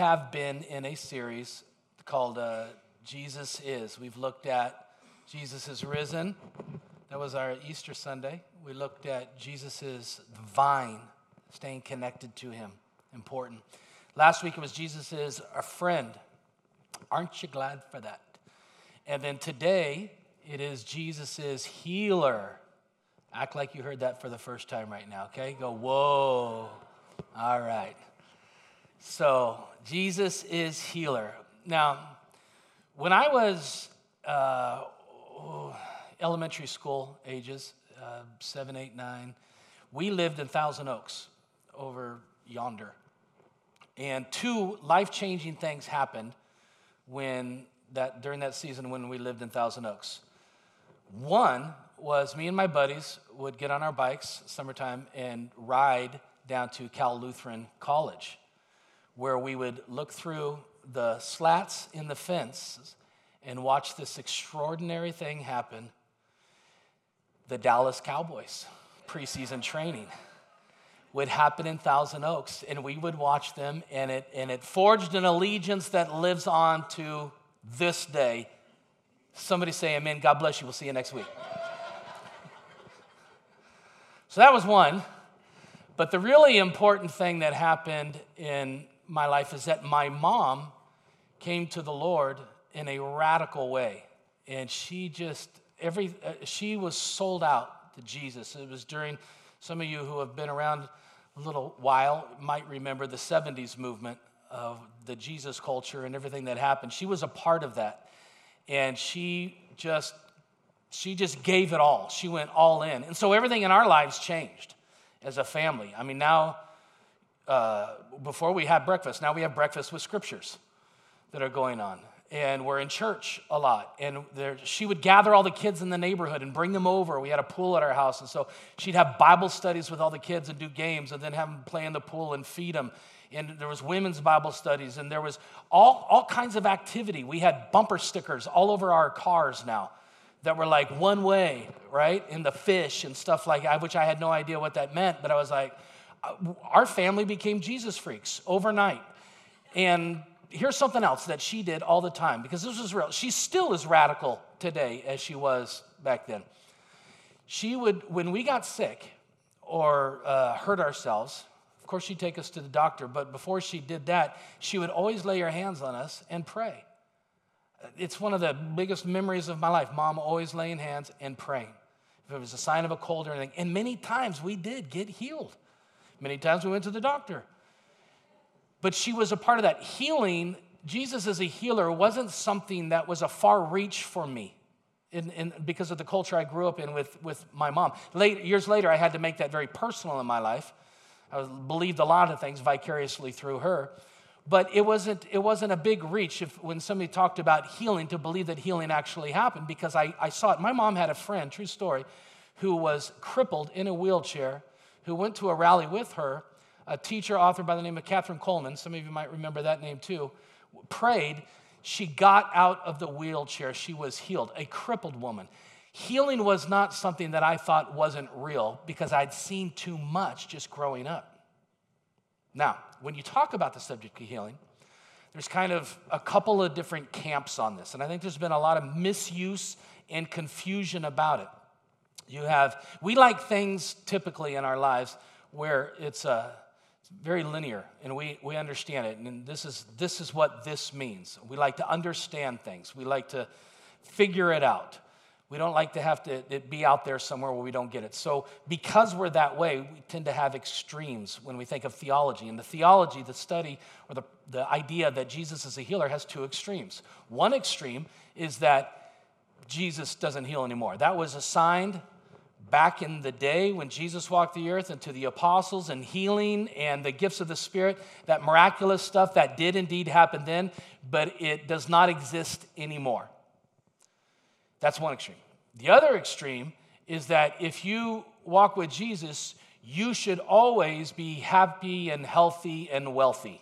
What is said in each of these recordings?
have been in a series called Jesus Is. We've looked at Jesus is risen. That was our Easter Sunday. We looked at Jesus is the vine, staying connected to him. Important. Last week it was Jesus is a friend. Aren't you glad for that? And then today it is Jesus is healer. Act like you heard that for the first time right now, okay? Go, whoa. All right. So, Jesus is healer. Now, when I was elementary school ages, 7, 8, 9, we lived in Thousand Oaks over yonder. And two life-changing things happened during that season when we lived in Thousand Oaks. One was me and my buddies would get on our bikes summertime and ride down to Cal Lutheran College, where we would look through the slats in the fence and watch this extraordinary thing happen. The Dallas Cowboys preseason training would happen in Thousand Oaks, and we would watch them, and it forged an allegiance that lives on to this day. Somebody say amen. God bless you. We'll see you next week. So that was one. But the really important thing that happened in my life is that my mom came to the Lord in a radical way. And she was sold out to Jesus. It was during, some of you who have been around a little while might remember the 70s movement of the Jesus culture and everything that happened. She was a part of that. And she just gave it all. She went all in. And so everything in our lives changed as a family. I mean, now, before we had breakfast, now we have breakfast with scriptures that are going on. And we're in church a lot. And she would gather all the kids in the neighborhood and bring them over. We had a pool at our house. And so she'd have Bible studies with all the kids and do games and then have them play in the pool and feed them. And there was women's Bible studies. And there was all kinds of activity. We had bumper stickers all over our cars now that were like one way, right? In the fish and stuff like that, which I had no idea what that meant. But I was like, our family became Jesus freaks overnight. And here's something else that she did all the time, because this was real. She still is radical today as she was back then. She would, when we got sick or hurt ourselves, of course she'd take us to the doctor, but before she did that, she would always lay her hands on us and pray. It's one of the biggest memories of my life, Mom always laying hands and praying. If it was a sign of a cold or anything. And many times we did get healed. Many times we went to the doctor. But she was a part of that. Healing, Jesus as a healer, wasn't something that was a far reach for me because of the culture I grew up in with my mom. Years later, I had to make that very personal in my life. I believed a lot of things vicariously through her. But it wasn't a big reach when somebody talked about healing to believe that healing actually happened, because I saw it. My mom had a friend, true story, who was crippled in a wheelchair, who went to a rally with her, a teacher, author by the name of Catherine Coleman, some of you might remember that name too, prayed. She got out of the wheelchair. She was healed, a crippled woman. Healing was not something that I thought wasn't real because I'd seen too much just growing up. Now, when you talk about the subject of healing, there's kind of a couple of different camps on this, and I think there's been a lot of misuse and confusion about it. We like things typically in our lives where it's very linear, and we understand it, and this is what this means. We like to understand things. We like to figure it out. We don't like to have it be out there somewhere where we don't get it. So because we're that way, we tend to have extremes when we think of theology. And the theology, the study, or the idea that Jesus is a healer has two extremes. One extreme is that Jesus doesn't heal anymore. That was assigned back in the day when Jesus walked the earth, and to the apostles, and healing and the gifts of the Spirit, that miraculous stuff that did indeed happen then, but it does not exist anymore. That's one extreme. The other extreme is that if you walk with Jesus, you should always be happy and healthy and wealthy.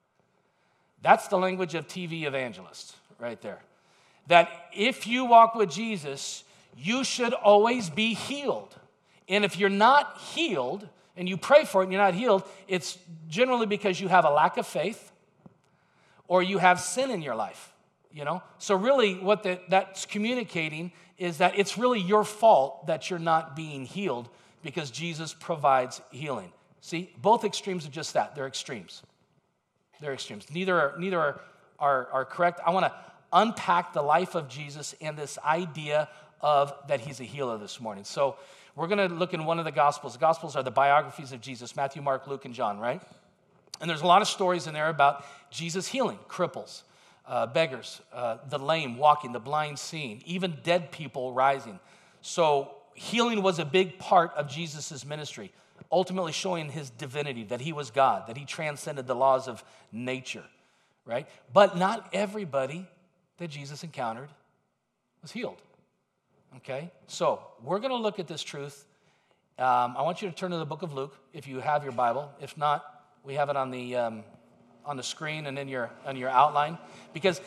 That's the language of TV evangelists right there. That if you walk with Jesus, you should always be healed. And if you're not healed, and you pray for it and you're not healed, it's generally because you have a lack of faith, or you have sin in your life, So really what that's communicating is that it's really your fault that you're not being healed because Jesus provides healing. See, both extremes are just that. They're extremes. They're extremes. Neither are correct. I want to unpack the life of Jesus and this idea of that he's a healer this morning. So we're going to look in one of the Gospels. The Gospels are the biographies of Jesus, Matthew, Mark, Luke, and John, right? And there's a lot of stories in there about Jesus healing cripples, beggars, the lame walking, the blind seeing, even dead people rising. So healing was a big part of Jesus' ministry, ultimately showing his divinity, that he was God, that he transcended the laws of nature, right? But not everybody that Jesus encountered was healed, okay? So we're going to look at this truth. I want you to turn to the book of Luke if you have your Bible. If not, we have it on the screen and on your outline. Because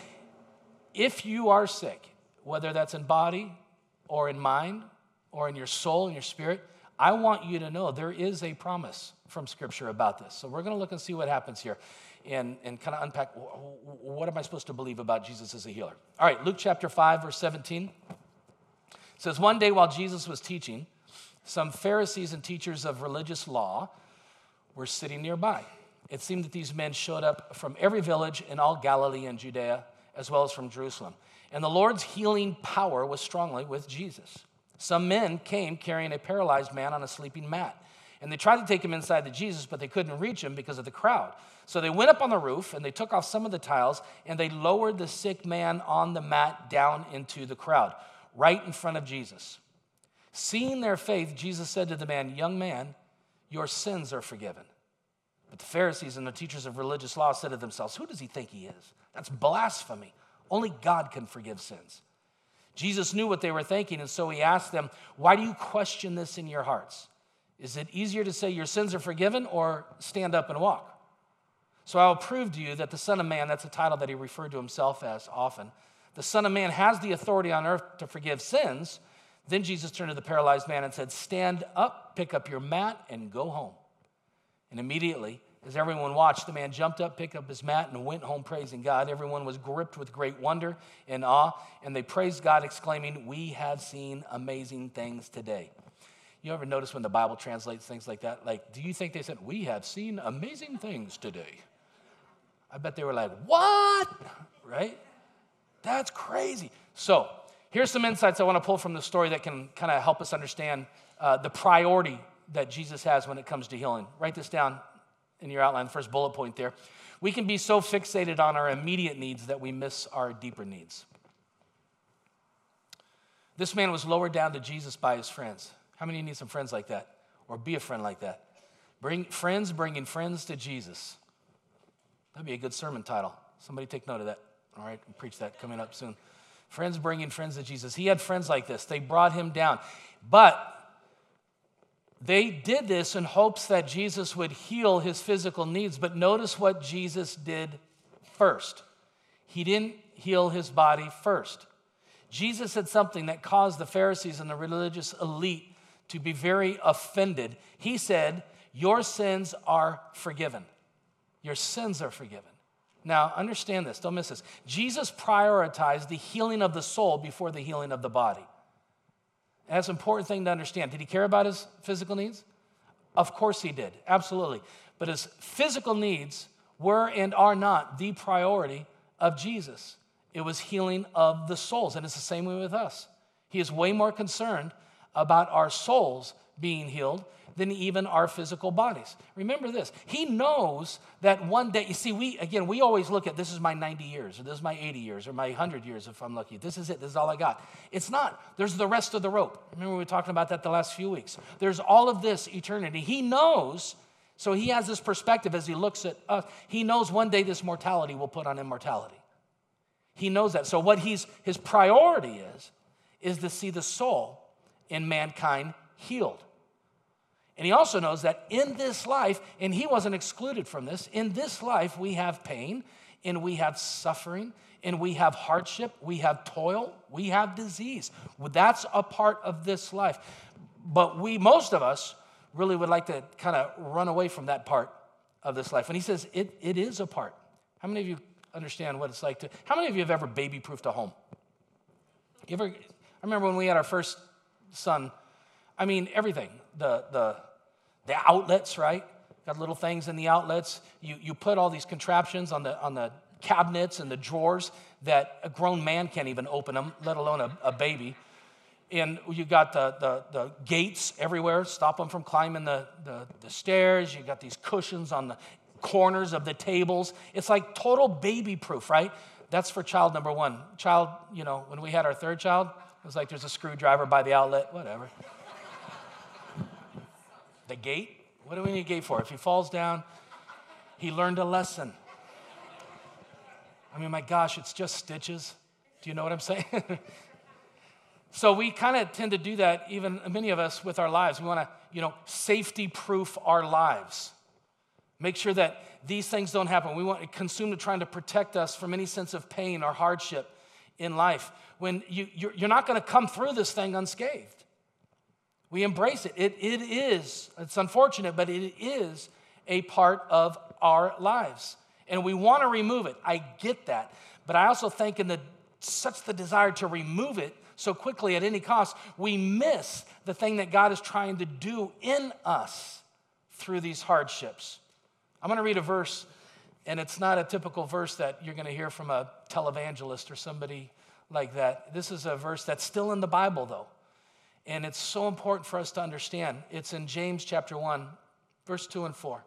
if you are sick, whether that's in body or in mind or in your soul and your spirit, I want you to know there is a promise from Scripture about this. So we're going to look and see what happens here and kind of unpack what am I supposed to believe about Jesus as a healer. All right, Luke chapter 5, verse 17. It says, one day while Jesus was teaching, some Pharisees and teachers of religious law were sitting nearby. It seemed that these men showed up from every village in all Galilee and Judea, as well as from Jerusalem. And the Lord's healing power was strongly with Jesus. Some men came carrying a paralyzed man on a sleeping mat. And they tried to take him inside to Jesus, but they couldn't reach him because of the crowd. So they went up on the roof, and they took off some of the tiles, and they lowered the sick man on the mat down into the crowd, right in front of Jesus. Seeing their faith, Jesus said to the man, young man, your sins are forgiven. But the Pharisees and the teachers of religious law said to themselves, who does he think he is? That's blasphemy. Only God can forgive sins. Jesus knew what they were thinking, and so he asked them, why do you question this in your hearts? Is it easier to say your sins are forgiven or stand up and walk? So I will prove to you that the Son of Man, that's a title that he referred to himself as often, the Son of Man has the authority on earth to forgive sins. Then Jesus turned to the paralyzed man and said, stand up, pick up your mat, and go home. And immediately, as everyone watched, the man jumped up, picked up his mat, and went home praising God. Everyone was gripped with great wonder and awe, and they praised God, exclaiming, we have seen amazing things today. You ever notice when the Bible translates things like that? Like, do you think they said, we have seen amazing things today? I bet they were like, what? Right? That's crazy. So here's some insights I want to pull from the story that can kind of help us understand the priority that Jesus has when it comes to healing. Write this down in your outline, the first bullet point there. We can be so fixated on our immediate needs that we miss our deeper needs. This man was lowered down to Jesus by his friends. How many of you need some friends like that? Or be a friend like that? Bringing friends to Jesus. That'd be a good sermon title. Somebody take note of that. All right, we'll preach that coming up soon. Friends bringing friends to Jesus. He had friends like this. They brought him down. But they did this in hopes that Jesus would heal his physical needs. But notice what Jesus did first. He didn't heal his body first. Jesus said something that caused the Pharisees and the religious elite to be very offended. He said, your sins are forgiven. Your sins are forgiven. Now, understand this. Don't miss this. Jesus prioritized the healing of the soul before the healing of the body. And that's an important thing to understand. Did he care about his physical needs? Of course he did. Absolutely. But his physical needs were and are not the priority of Jesus. It was healing of the souls. And it's the same way with us. He is way more concerned about our souls being healed than even our physical bodies. Remember this. He knows that one day, you see, we always look at this is my 90 years, or this is my 80 years, or my 100 years if I'm lucky. This is it. This is all I got. It's not. There's the rest of the rope. Remember we were talking about that the last few weeks. There's all of this eternity. He knows, so he has this perspective as he looks at us. He knows one day this mortality will put on immortality. He knows that. So what his priority is to see the soul in mankind healed. And he also knows that in this life, and he wasn't excluded from this, in this life we have pain, and we have suffering, and we have hardship, we have toil, we have disease. That's a part of this life. But most of us, really would like to kind of run away from that part of this life. And he says, it is a part. How many of you understand what it's like to. How many of you have ever baby-proofed a home? I remember when we had our first son, I mean, everything. The outlets, right? Got little things in the outlets. You put all these contraptions on the cabinets and the drawers that a grown man can't even open them, let alone a baby. And you got the gates everywhere, stop them from climbing the stairs. You got these cushions on the corners of the tables. It's like total baby-proof, right? That's for child number one. Child, when we had our third child, it was like there's a screwdriver by the outlet, whatever. The gate? What do we need a gate for? If he falls down, he learned a lesson. I mean, my gosh, it's just stitches. Do you know what I'm saying? So we kind of tend to do that, even many of us, with our lives. We want to, safety-proof our lives. Make sure that these things don't happen. We want to consume to trying to protect us from any sense of pain or hardship in life. When you're not going to come through this thing unscathed. We embrace it. It's unfortunate, but it is a part of our lives. And we want to remove it. I get that. But I also think such the desire to remove it so quickly at any cost, we miss the thing that God is trying to do in us through these hardships. I'm going to read a verse, and it's not a typical verse that you're going to hear from a televangelist or somebody like that. This is a verse that's still in the Bible, though. And it's so important for us to understand. It's in James chapter 1, verse 2 and 4.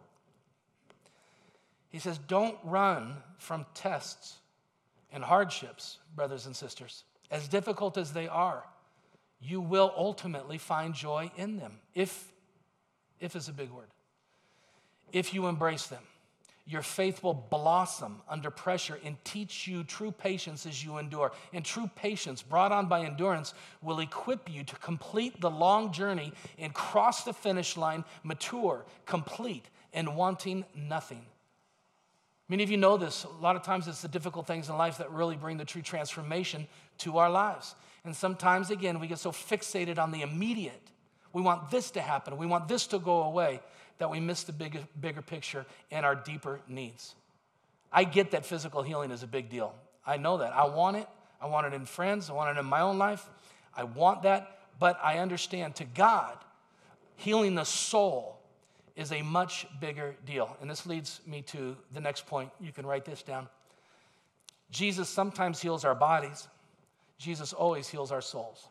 He says, don't run from tests and hardships, brothers and sisters. As difficult as they are, you will ultimately find joy in them. If is a big word. If you embrace them, your faith will blossom under pressure and teach you true patience as you endure. And true patience, brought on by endurance, will equip you to complete the long journey and cross the finish line, mature, complete, and wanting nothing. Many of you know this. A lot of times it's the difficult things in life that really bring the true transformation to our lives. And sometimes, again, we get so fixated on the immediate. We want this to happen. We want this to go away that we miss the bigger picture and our deeper needs. I get that physical healing is a big deal. I know that. I want it. I want it in friends. I want it in my own life. I want that. But I understand to God, healing the soul is a much bigger deal. And this leads me to the next point. You can write this down. Jesus sometimes heals our bodies. Jesus always heals our souls.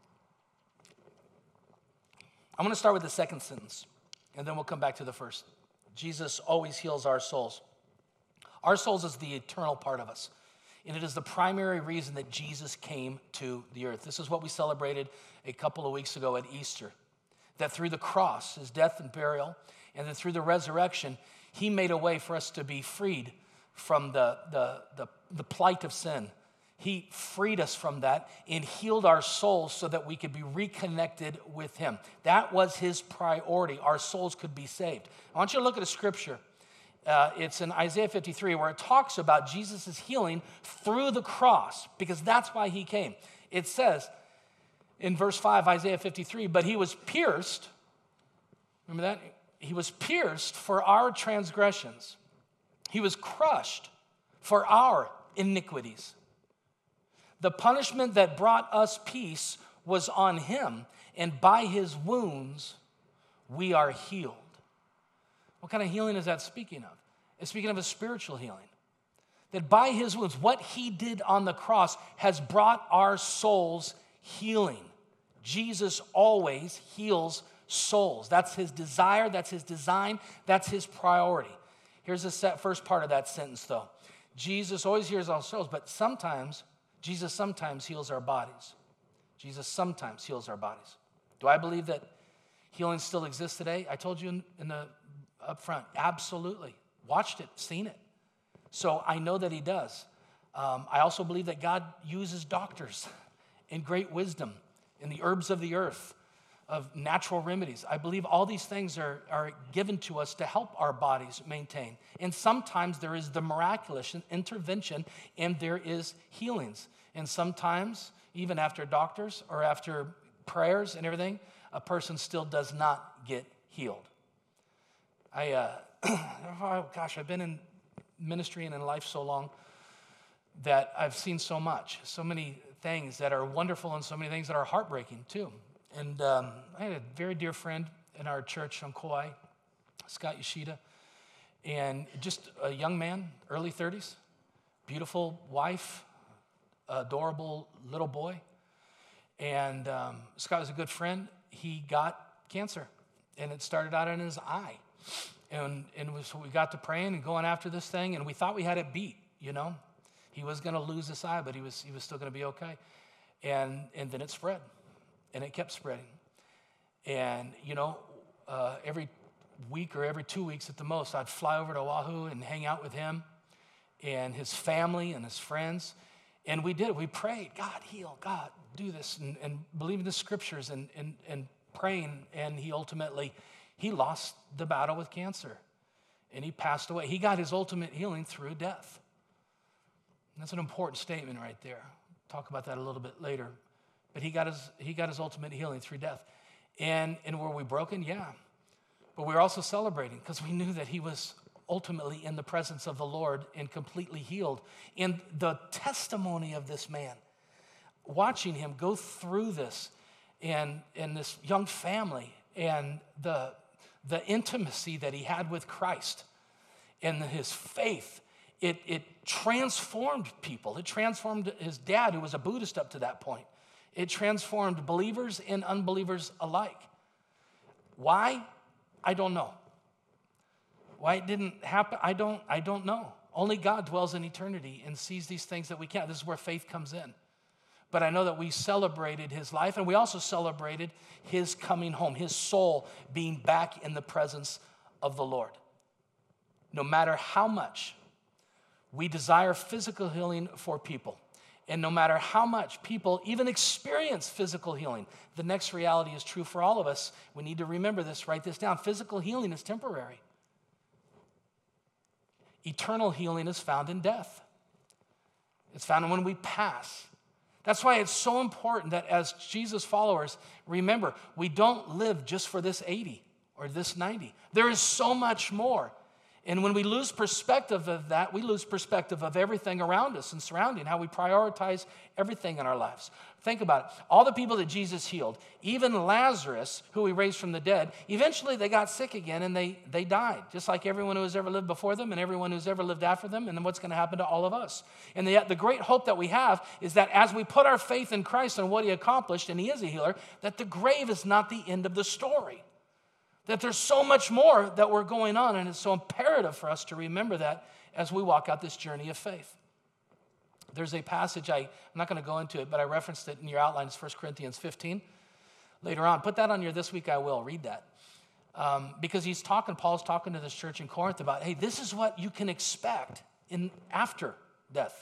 I'm going to start with the second sentence, and then we'll come back to the first. Jesus always heals our souls. Our souls is the eternal part of us, and it is the primary reason that Jesus came to the earth. This is what we celebrated a couple of weeks ago at Easter. That through the cross, his death and burial, and then through the resurrection, he made a way for us to be freed from the plight of sin. He freed us from that and healed our souls so that we could be reconnected with him. That was his priority. Our souls could be saved. I want you to look at a scripture. It's in Isaiah 53 where it talks about Jesus' healing through the cross because that's why he came. It says, in verse 5, Isaiah 53, but he was pierced, remember that? He was pierced for our transgressions. He was crushed for our iniquities. The punishment that brought us peace was on him, and by his wounds we are healed. What kind of healing is that speaking of? It's speaking of a spiritual healing. That by his wounds, what he did on the cross has brought our souls healing. Jesus always heals souls. That's his desire, that's his design, that's his priority. Here's the first part of that sentence, though. Jesus always heals our souls, but Jesus sometimes heals our bodies. Jesus sometimes heals our bodies. Do I believe that healing still exists today? I told you in the up front, absolutely. Watched it, seen it. So I know that he does. I also believe that God uses doctors in great wisdom, in the herbs of the earth, of natural remedies. I believe all these things are given to us to help our bodies maintain. And sometimes there is the miraculous intervention and there is healings. And sometimes, even after doctors or after prayers and everything, a person still does not get healed. I've been in ministry and in life so long. that I've seen so much, so many things that are wonderful and so many things that are heartbreaking too. And I had a very dear friend in our church on Kauai, Scott Yoshida, and just a young man, early 30s, beautiful wife, adorable little boy. And Scott was a good friend. He got cancer, and it started out in his eye. And so we got to praying and going after this thing, and we thought we had it beat, you know. He was going to lose his eye, but he was still going to be okay. And then it spread, and it kept spreading. And, you know, every week or every 2 weeks at the most, I'd fly over to Oahu and hang out with him and his family and his friends. And we did. We prayed, God, heal, God, do this, and believing the scriptures and praying. And he lost the battle with cancer, and he passed away. He got his ultimate healing through death. And that's an important statement right there. Talk about that a little bit later. But he got his ultimate healing through death. And were we broken? Yeah. But we were also celebrating because we knew that he was ultimately in the presence of the Lord and completely healed. And the testimony of this man, watching him go through this and this young family and the intimacy that he had with Christ and his faith, it transformed people. It transformed his dad, who was a Buddhist up to that point. It transformed believers and unbelievers alike. Why? I don't know. Why it didn't happen, I don't know. Only God dwells in eternity and sees these things that we can't. This is where faith comes in. But I know that we celebrated his life, and we also celebrated his coming home, his soul being back in the presence of the Lord. No matter how much we desire physical healing for people, and no matter how much people even experience physical healing, the next reality is true for all of us. We need to remember this, write this down. Physical healing is temporary. Eternal healing is found in death. It's found when we pass. That's why it's so important that as Jesus followers, remember, we don't live just for this 80 or this 90. There is so much more. And when we lose perspective of that, we lose perspective of everything around us and surrounding, how we prioritize everything in our lives. Think about it. All the people that Jesus healed, even Lazarus, who he raised from the dead, eventually they got sick again and they died, just like everyone who has ever lived before them and everyone who's ever lived after them, and then what's going to happen to all of us. And the great hope that we have is that as we put our faith in Christ and what he accomplished, and he is a healer, that the grave is not the end of the story. That there's so much more that we're going on, and it's so imperative for us to remember that as we walk out this journey of faith. There's a passage, I'm not going to go into it, but I referenced it in your outlines, 1 Corinthians 15. Later on, put that on your This Week I Will, read that. Because Paul's talking to this church in Corinth about, hey, this is what you can expect after death.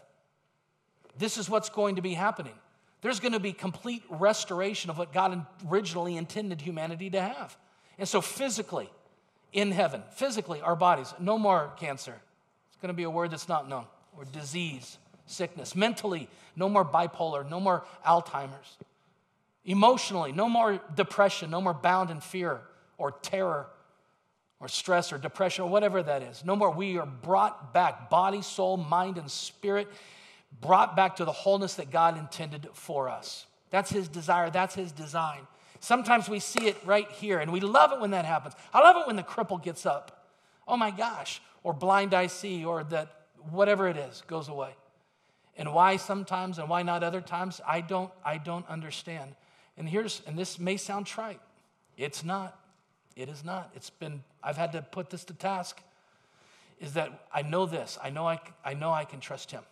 This is what's going to be happening. There's going to be complete restoration of what God originally intended humanity to have. And so physically, in heaven, physically, our bodies, no more cancer. It's going to be a word that's not known. Or disease, sickness. Mentally, no more bipolar, no more Alzheimer's. Emotionally, no more depression, no more bound in fear or terror or stress or depression or whatever that is. No more. We are brought back, body, soul, mind, and spirit, brought back to the wholeness that God intended for us. That's his desire. That's his design. Sometimes we see it right here, and we love it when that happens. I love it when the cripple gets up. Oh my gosh. Or blind eye see, or that whatever it is goes away. And why sometimes and why not other times, I don't understand. And this may sound trite. It's not. It is not. I've had to put this to task, is that I know this. I know I can trust him.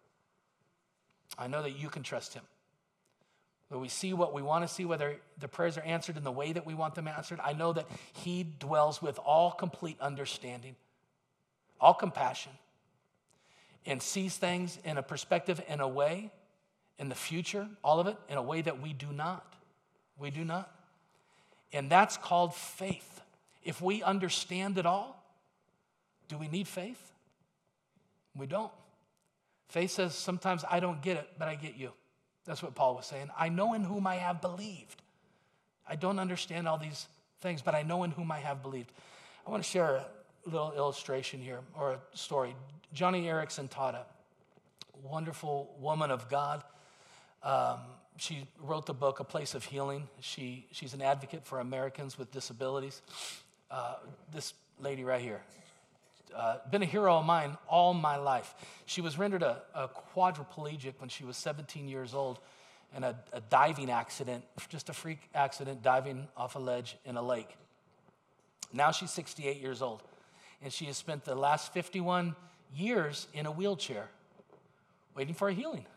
I know that you can trust him. Where we see what we want to see, whether the prayers are answered in the way that we want them answered. I know that he dwells with all complete understanding, all compassion, and sees things in a perspective, in a way, in the future, all of it, in a way that we do not. We do not. And that's called faith. If we understand it all, do we need faith? We don't. Faith says sometimes I don't get it, but I get you. That's what Paul was saying. I know in whom I have believed. I don't understand all these things, but I know in whom I have believed. I want to share a little illustration here, or a story. Johnny Erickson taught wonderful woman of God. She wrote the book, A Place of Healing. She's an advocate for Americans with disabilities. This lady right here, been a hero of mine all my life. She was rendered a quadriplegic when she was 17 years old in a diving accident, just a freak accident, diving off a ledge in a lake. Now she's 68 years old, and she has spent the last 51 years in a wheelchair waiting for a healing.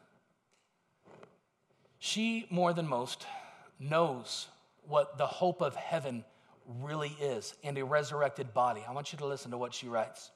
She, more than most, knows what the hope of heaven really is and a resurrected body. I want you to listen to what she writes.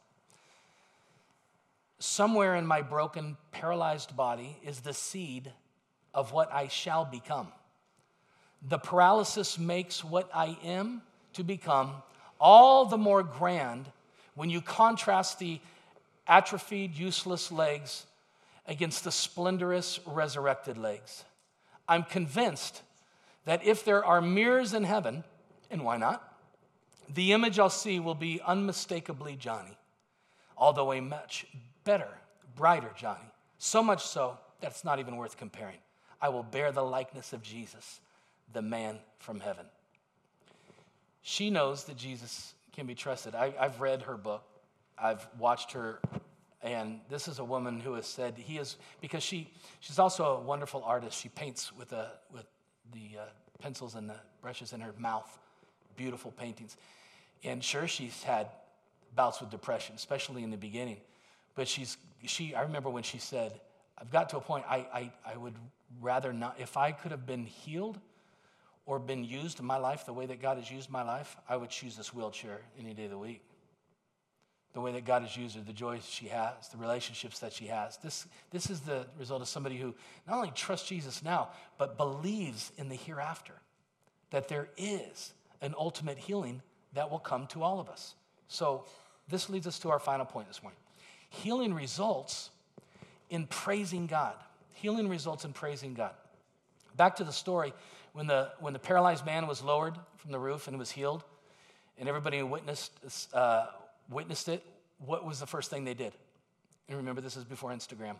Somewhere in my broken, paralyzed body is the seed of what I shall become. The paralysis makes what I am to become all the more grand when you contrast the atrophied, useless legs against the splendorous, resurrected legs. I'm convinced that if there are mirrors in heaven, and why not, the image I'll see will be unmistakably Johnny, although a much better, brighter Johnny. So much so that it's not even worth comparing. I will bear the likeness of Jesus, the man from heaven. She knows that Jesus can be trusted. I've read her book. I've watched her, and this is a woman who has said he is, because she's also a wonderful artist. She paints with the pencils and the brushes in her mouth, beautiful paintings. And sure, she's had bouts with depression, especially in the beginning. But I remember when she said, I've got to a point, I would rather not, if I could have been healed or been used in my life the way that God has used my life, I would choose this wheelchair any day of the week. The way that God has used her, the joy she has, the relationships that she has. This is the result of somebody who not only trusts Jesus now, but believes in the hereafter, that there is an ultimate healing that will come to all of us. So this leads us to our final point this morning. Healing results in praising God. Healing results in praising God. Back to the story, when the paralyzed man was lowered from the roof and was healed, and everybody who witnessed it, what was the first thing they did? And remember, this is before Instagram.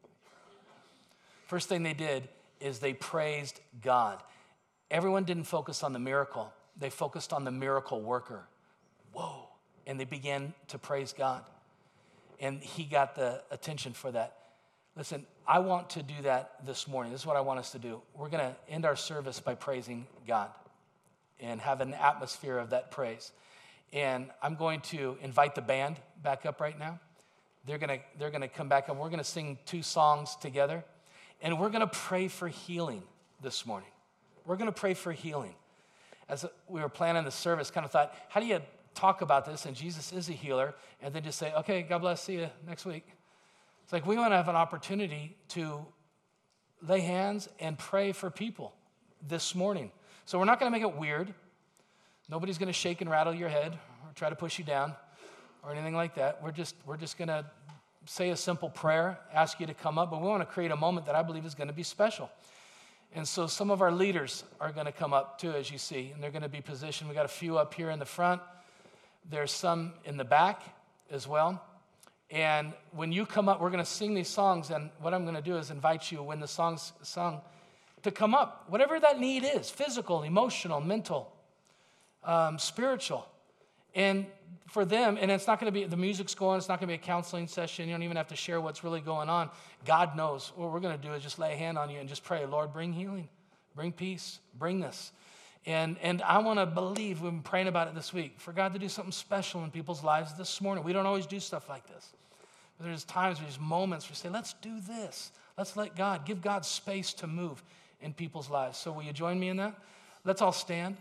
First thing they did is they praised God. Everyone didn't focus on the miracle. They focused on the miracle worker. Whoa. And they began to praise God. And he got the attention for that. Listen, I want to do that this morning. This is what I want us to do. We're going to end our service by praising God and have an atmosphere of that praise. And I'm going to invite the band back up right now. They're going to come back up. We're going to sing 2 songs together. And we're going to pray for healing this morning. We're going to pray for healing. As we were planning the service, kind of thought, how do you talk about this? And Jesus is a healer. And then just say, okay, God bless, see you next week. It's like we want to have an opportunity to lay hands and pray for people this morning. So we're not going to make it weird. Nobody's going to shake and rattle your head or try to push you down or anything like that. We're just going to say a simple prayer, ask you to come up, but we want to create a moment that I believe is going to be special. And so some of our leaders are going to come up too, as you see, and they're going to be positioned. We got a few up here in the front. There's some in the back as well. And when you come up, we're going to sing these songs, and what I'm going to do is invite you when the song's sung to come up, whatever that need is, physical, emotional, mental, spiritual. And for them, and it's not going to be, the music's going, it's not going to be a counseling session. You don't even have to share what's really going on. God knows. What we're going to do is just lay a hand on you and just pray, Lord, bring healing, bring peace, bring this. And I want to believe, we've been praying about it this week, for God to do something special in people's lives this morning. We don't always do stuff like this. But there's times, there's moments where we say, let's do this. Let's let God, give God space to move in people's lives. So will you join me in that? Let's all stand.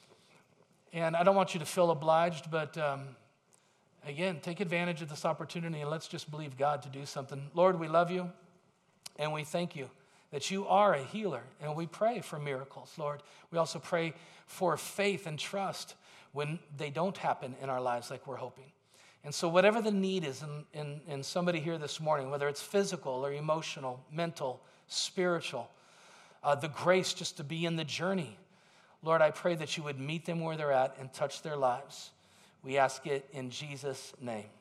And I don't want you to feel obliged, but again, take advantage of this opportunity and let's just believe God to do something. Lord, we love you and we thank you that you are a healer, and we pray for miracles, Lord. We also pray for faith and trust when they don't happen in our lives like we're hoping. And so whatever the need is in somebody here this morning, whether it's physical or emotional, mental, spiritual, the grace just to be in the journey, Lord, I pray that you would meet them where they're at and touch their lives. We ask it in Jesus' name.